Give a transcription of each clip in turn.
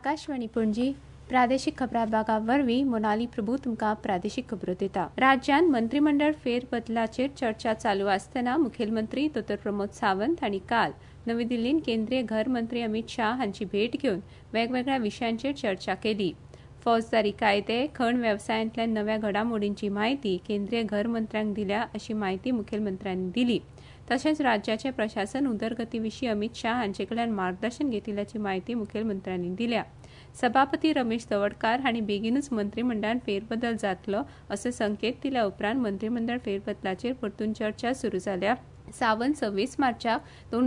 आकाशवाणी पणजी प्रादेशीक खबरां विभागा वरवीं मोनाली प्रभू तुमकां प्रादेशीक खबरो दिता। राज्यांत मंत्रिमंडळ फेरबदलाचेर चर्चा चालू आसतना मुखेलमंत्री दोतोर प्रमोद सावंत हांणी काल नवी दिल्लींत केंद्रीय घर मंत्री अमित शाह हांची भेट घेवन वेगवेगळ्या विशयांचेर चर्चा केली। फौजदारी कायदे, खण वेवसायांतल्या नव्या घडामोडींची म्हायती केंद्रीय घर मंत्र्यांक दिल्या अशी म्हायती मुखेलमंत्र्यांनी दिली। तशेंच राज्याचे प्रशासन उदरगती विशीं अमित शाह हांचे कडल्यान मार्गदर्शन घेतिल्ल्याची म्हायती मुखेलमंत्र्यांनी दिल्या। सभापती रमेश तवडकार हांणी बेगीनूच मंत्रिमंडळांत फेरबदल जातलो असे संकेत दिल्या उपरांत मंत्रिमंडळ फेरबदलाचेर परतून चर्चा सुरू जाल्या। सावंत 26 मार्चाक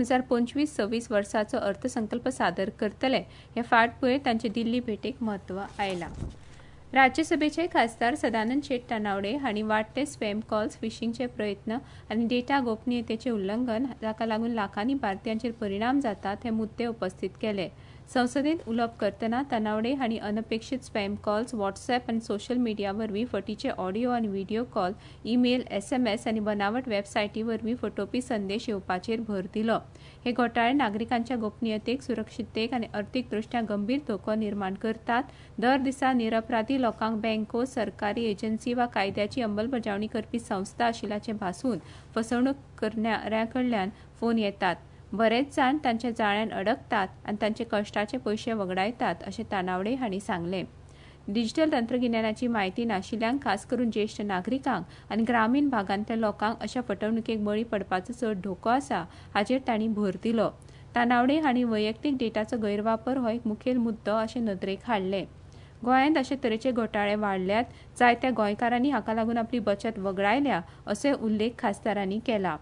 2025-26 वर्साचो अर्थसंकल्प सादर करतले। हे फाटभुंयेर तांचे दिल्ली भेटेक म्हत्व आयला। राज्यसभेचे खासदार सदानंद शेट तानावडे हांणी वाडटे स्पॅम कॉल्स, फिशिंगचे प्रयत्न आनी डेटा गोपनीयतेचे उल्लंघन जाका लागून लाखांनी भारतीयांचेर परिणाम जातात हे मुद्दे उपस्थित केले। संसदेत उलोवप करतना तानावडे हांणी अनपेक्षीत स्पॅम कॉल्स, व्हॉट्सॲप आनी सोशल मिडिया वरवीं फटीचे ऑडियो आनी व्हिडिओ कॉल, ईमेल, SMS आनी बनावट वेबसायटी वरवीं फटोवपी संदेश येवपाचेर भर दिलो। हे घोटाळे नागरिकांच्या गोपनीयतेक, सुरक्षिततेक आनी अर्थीक दृश्ट्या गंभीर धोको निर्माण करतात। दर दिसा निरपराधी लोकांक बँको, सरकारी एजन्सी वा कायद्याची अंमलबजावणी करपी संस्था आशिल्ल्याचें भासून फसवणूक करणाऱ्यां कडल्यान फोन येतात। बरेच जाण तांच्या जाळ्यान अडकतात आनी तांचे कश्टाचे पयशे वगडायतात अशें तानावडे हांणी सांगलें। डिजिटल तंत्रगिन्यानाची म्हायती नाशिल्ल्यांक, खास करून ज्येश्ठ नागरिकांक आनी ग्रामीण भागांतल्या लोकांक अशा फटवणुकेक बळी पडपाचो चड धोको आसा हाचेर तांणी भर दिलो। तानावडे हांणी वैयक्तीक डेटाचो गैरवापर हो एक मुखेल मुद्दो अशें नदरेक हाडलें। गोंयांत अशे तरेचे घोटाळे वाडल्यात, जायत्या गोंयकारांनी हाका लागून आपली बचत वगडायल्या असो उल्लेख खासदारांनी केला।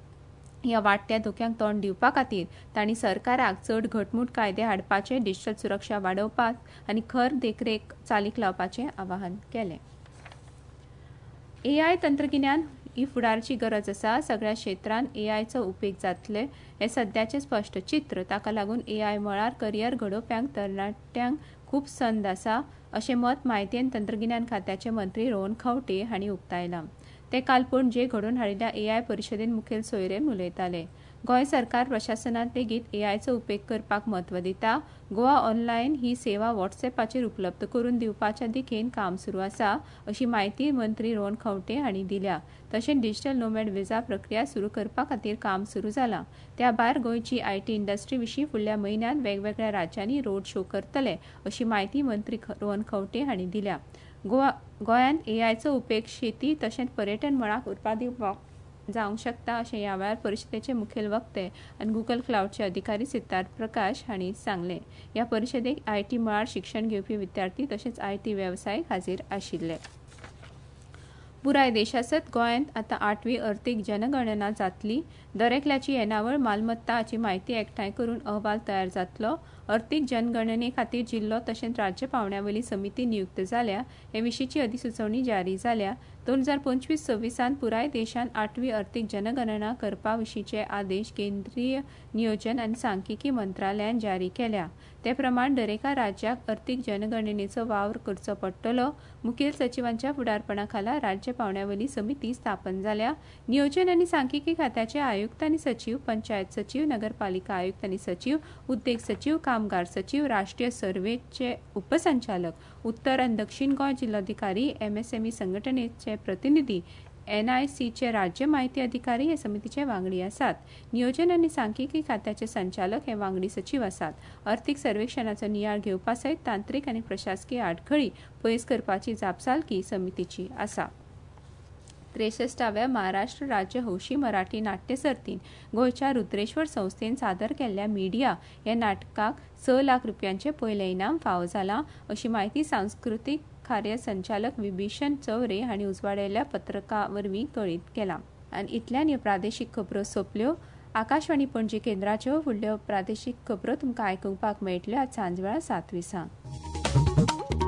ह्या वाडट्या धोक्यांक तोंड दिवपा खातीर तांणी सरकाराक चड घटमूट कायदे हाडपाचे, डिजिटल सुरक्षा वाडोवपाक आनी खर देखरेख चालीक लावपाचें आवाहन केलें। AI तंत्रगिन्यान ही फुडारची गरज आसा। सगळ्या क्षेत्रांत AIचो उपेग जातले हे सध्याचे स्पश्ट चित्र। ताका लागून AI मळार करियर घडोवप्यांक तरणाट्यांक खूब संद आसा अशें मत म्हायती आनी तंत्रगिन्यान खात्याचे मंत्री रोहन खंवटे हांणी उक्तायलां। ते काल पणजे घडोवन हाडिल्ल्या AI परिशदेंत मुखेल सोयरेन उलयताले। गोंय सरकार प्रशासनांत लेगीत AIचो उपेग करपाक म्हत्व दिता। गोवा ऑनलायन ही सेवा व्हॉट्सॲपाचेर उपलब्ध करून दिवपाच्या दिकेन काम सुरू आसा अशी म्हायती मंत्री रोहन खंवटे हांणी दिल्या। तशेंच डिजिटल नोमॅड व्हिजा प्रक्रिया सुरू करपा खातीर काम सुरू जालां। त्या भायर गोंयची IT इंडस्ट्री विशीं फुडल्या म्हयन्यांत वेगवेगळ्या राज्यांनी रोड शो करतले अशी म्हायती मंत्री रोहन खंवटे हांणी दिल्या। गोंयांत AIचो उपेग शेती तशेंच पर्यटन मळाक करपा दिवपाक जावंक शकता अशें ह्या वेळार परिशदेचे मुखेल वक्ते आनी गुगल क्लाउडचे अधिकारी सिद्धार्थ प्रकाश हांणी सांगलें। ह्या परिशदेक IT मळार शिक्षण घेवपी विद्यार्थी तशेंच IT वेवसायीक हाजीर आशिल्ले। पुराय देशासत गोंयांत आतां 8वी अर्थीक जनगणना जातली। दरेकल्याची येणावळ, मालमत्ता हाची म्हायती एकठांय करून अहवाल तयार जातलो। अर्थीक जनगणने खातीर जिल्लो तशेंच राज्य पावंड्यावयली समिती नियुक्त जाल्या। हे विशींची अधिसुचोवणी जारी जाल्या। 2025-26 पुराय देशांत 8वी अर्थीक जनगणना करपा विशींचे आदेश केंद्रीय नियोजन आनी सांख्यिकी मंत्रालयान जारी केल्या। ते प्रमाण दरेका राज्याक अर्थीक जनगणनेचो वावर करचो पडटलो। मुखेल सचिवांच्या फुडारपणा खाला राज्य पावंड्यावयली समिती स्थापन जाल्या। नियोजन आनी सांख्यिकी खात्याचे आयुक्त आनी सचिव, पंचायत सचिव, नगरपालिका आयुक्त आनी सचिव, उद्देग सचिव, कामगार सचिव, राष्ट्रीय सर्वेचे उपसंचालक, उत्तर आनी दक्षिण गोंय जिल्लोधिकारी, MSME संघटनेचे प्रतिनिधी, NICचे राज्य म्हायती अधिकारी हे समितीचे वांगडी आसात। नियोजन आनी सांख्यिकी खात्याचे संचालक हे वांगडी सचिव आसात। अर्थीक सर्वेक्षणाचो नियाळ घेवपा सयत तांत्रीक आनी प्रशासकीय आडखळी पयस करपाची जापसालकी समितीची आसा। 63व्या महाराष्ट्र राज्य हौशी मराठी नाट्य सर्तीन गोंयच्या रुद्रेश्वर संस्थेन सादर केल्ल्या मिडिया ह्या नाटकाक 6 लाख रुपयांचे पयले इनाम फावो जालां अशी म्हायती सांस्कृतीक कार्य संचालक विभीषण चौरे हांणी उजवाडायल्ल्या पत्रका वरवीं कळीत केलां। आनी इतल्यान ह्यो प्रादेशीक खबरो सोंपल्यो। आकाशवाणी पणजी केंद्राच्यो फुडल्यो प्रादेशीक खबरो तुमकां आयकुपाक मेळटल्यो आज सांजवेळा 7:20.